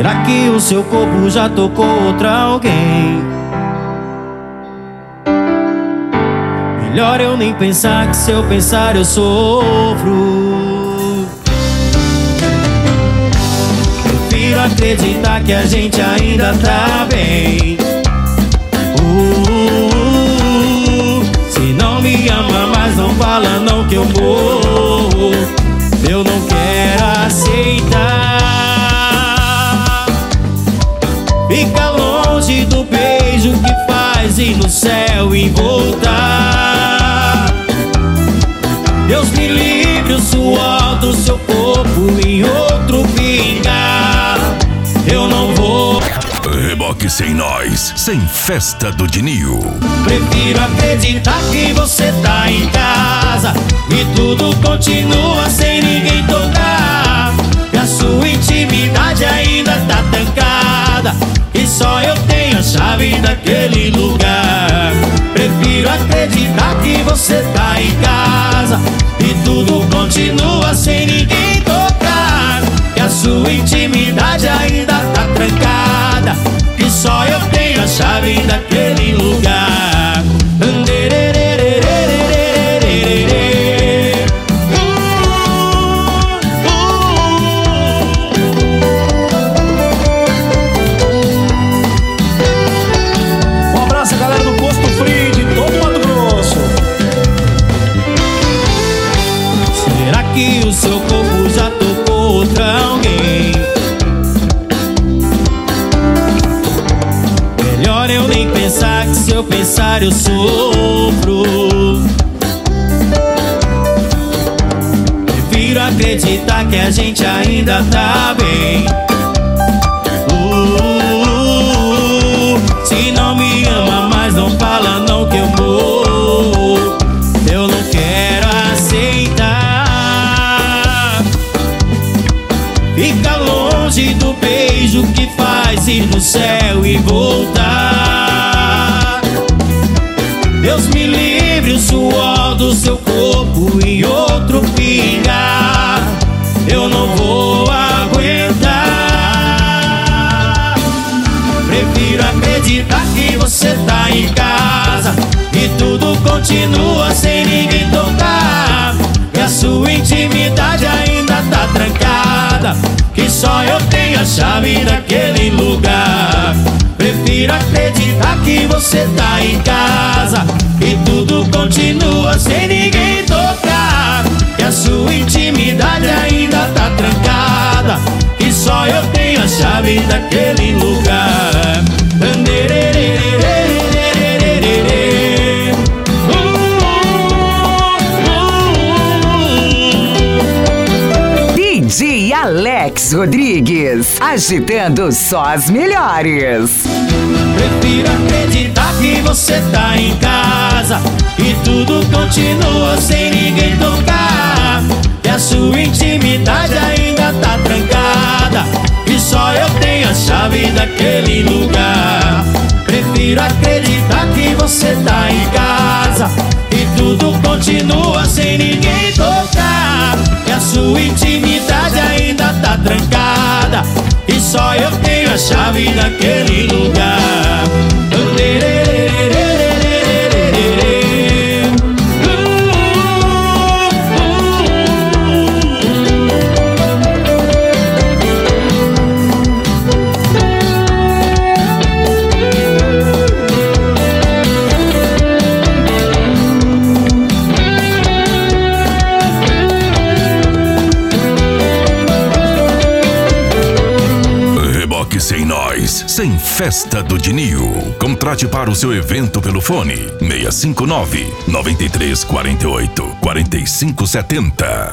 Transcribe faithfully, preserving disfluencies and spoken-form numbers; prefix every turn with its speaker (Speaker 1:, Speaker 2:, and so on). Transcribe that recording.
Speaker 1: Será que o seu corpo já tocou outra alguém? Melhor eu nem pensar, que se eu pensar eu sofro. Prefiro acreditar que a gente ainda tá bem. uh, Se não me ama mais, não fala não que eu morro. Eu não quero aceitar. Fica longe do beijo que faz ir no céu e voltar. Deus me livre, o suor do seu corpo em outro pingar. Eu não vou.
Speaker 2: Reboque sem nós, sem festa do Dinio.
Speaker 1: Prefiro acreditar que você tá em casa e tudo continua sem ninguém tocar. Que a sua intimidade ainda tá trancada e só eu tenho a chave daquele lugar. Prefiro acreditar que você tá em casa e tudo continua sem ninguém tocar. Que a sua intimidade ainda tá trancada e só eu tenho a chave daquele lugar.
Speaker 3: Um abraço, galera do Posto Frio de todo Mato Grosso.
Speaker 1: Será que o seu corpo já tocou outra alguém? Melhor eu nem pensar, que se eu pensar eu sofro. Prefiro acreditar que a gente ainda tá bem. uh, Se não me ama mais, não fala não que eu morro. Eu não quero aceitar. Fica longe do beijo que faz ir no céu e voltar. Deus me livre, o suor do seu corpo em outro pingar. Eu não vou aguentar. Prefiro acreditar que você tá em casa e tudo continua sem ninguém tocar. Que a sua intimidade ainda tá trancada, que só eu tenho a chave daquele lugar. Prefiro acreditar que você tá em casa e tudo continua sem ninguém tocar. Que a sua intimidade ainda tá trancada, que só eu tenho a chave daquele lugar.
Speaker 4: D J Alex Rodrigues, agitando só as melhores.
Speaker 1: Prefiro acreditar que você tá em casa e tudo continua sem ninguém tocar. Que a sua intimidade ainda tá trancada, que só eu tenho a chave daquele lugar. Prefiro acreditar que você tá em casa e tudo continua sem ninguém tocar. Que a sua intimidade ainda tá trancada, e só eu tenho a chave daquele lugar.
Speaker 2: Sem nós, sem festa do Dinio. Contrate para o seu evento pelo fone seis cinco nove, nove três quatro oito, quatro cinco sete zero.